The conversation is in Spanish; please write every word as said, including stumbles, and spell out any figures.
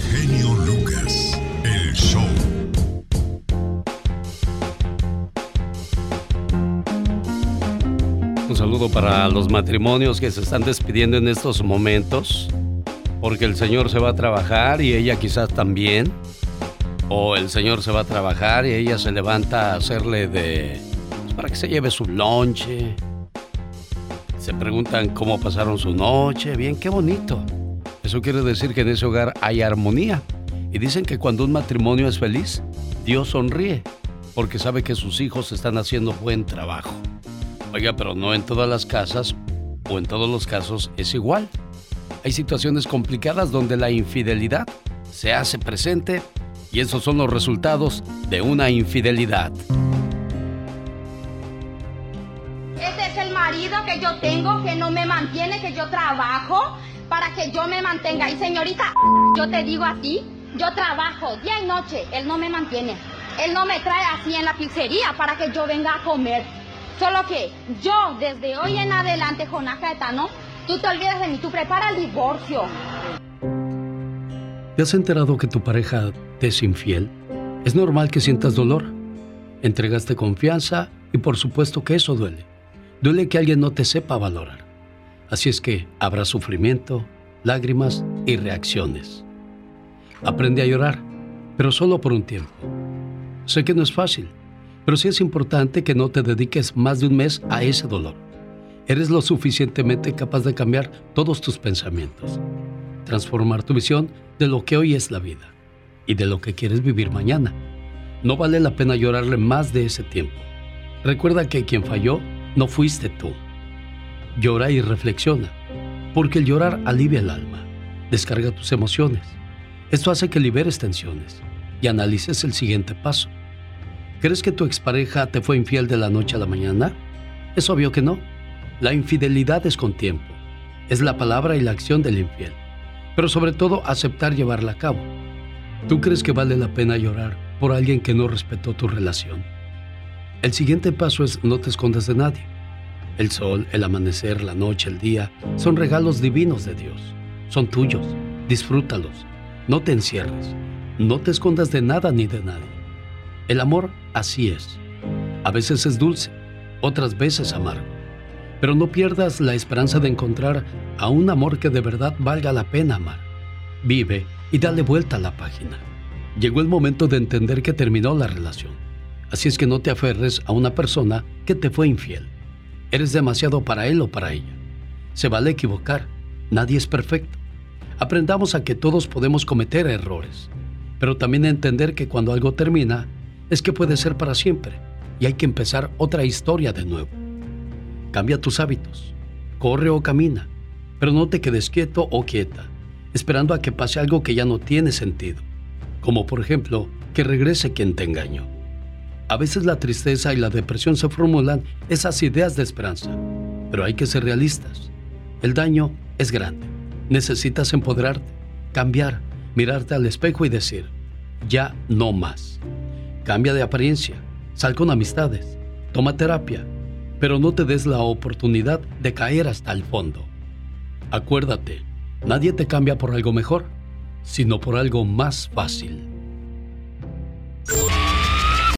genio Lucas, el show. Un saludo para los matrimonios que se están despidiendo en estos momentos, porque el señor se va a trabajar y ella quizás también, o el señor se va a trabajar y ella se levanta a hacerle de... pues para que se lleve su lonche. Se preguntan cómo pasaron su noche. Bien, qué bonito. Eso quiere decir que en ese hogar hay armonía. Y dicen que cuando un matrimonio es feliz, Dios sonríe, porque sabe que sus hijos están haciendo buen trabajo. Oiga, pero no en todas las casas o en todos los casos es igual. Hay situaciones complicadas donde la infidelidad se hace presente y esos son los resultados de una infidelidad. Ese es el marido que yo tengo, que no me mantiene, que yo trabajo para que yo me mantenga. Y señorita, yo te digo a ti, yo trabajo día y noche, él no me mantiene. Él no me trae así en la pizzería para que yo venga a comer. Solo que yo, desde hoy en adelante, Jonás Caetano, tú te olvidas de mí, tú prepara el divorcio. ¿Te has enterado que tu pareja te es infiel? Es normal que sientas dolor. Entregaste confianza y por supuesto que eso duele. Duele que alguien no te sepa valorar. Así es que habrá sufrimiento, lágrimas y reacciones. Aprende a llorar, pero solo por un tiempo. Sé que no es fácil, pero sí es importante que no te dediques más de un mes a ese dolor. Eres lo suficientemente capaz de cambiar todos tus pensamientos, transformar tu visión de lo que hoy es la vida y de lo que quieres vivir mañana. No vale la pena llorarle más de ese tiempo. Recuerda que quien falló no fuiste tú. Llora y reflexiona, porque el llorar alivia el alma, descarga tus emociones. Esto hace que liberes tensiones y analices el siguiente paso. ¿Crees que tu expareja te fue infiel de la noche a la mañana? Es obvio que no. La infidelidad es con tiempo. Es la palabra y la acción del infiel. Pero sobre todo, aceptar llevarla a cabo. ¿Tú crees que vale la pena llorar por alguien que no respetó tu relación? El siguiente paso es no te escondas de nadie. El sol, el amanecer, la noche, el día son regalos divinos de Dios. Son tuyos. Disfrútalos. No te encierres. No te escondas de nada ni de nadie. El amor así es. A veces es dulce, otras veces amargo. Pero no pierdas la esperanza de encontrar a un amor que de verdad valga la pena amar. Vive y dale vuelta a la página. Llegó el momento de entender que terminó la relación. Así es que no te aferres a una persona que te fue infiel. Eres demasiado para él o para ella. Se vale equivocar. Nadie es perfecto. Aprendamos a que todos podemos cometer errores, pero también a entender que cuando algo termina, es que puede ser para siempre y hay que empezar otra historia de nuevo. Cambia tus hábitos, corre o camina, pero no te quedes quieto o quieta, esperando a que pase algo que ya no tiene sentido, como por ejemplo, que regrese quien te engañó. A veces la tristeza y la depresión se formulan esas ideas de esperanza, pero hay que ser realistas. El daño es grande, necesitas empoderarte, cambiar, mirarte al espejo y decir, ya no más. Cambia de apariencia, sal con amistades, toma terapia, pero no te des la oportunidad de caer hasta el fondo. Acuérdate, nadie te cambia por algo mejor, sino por algo más fácil.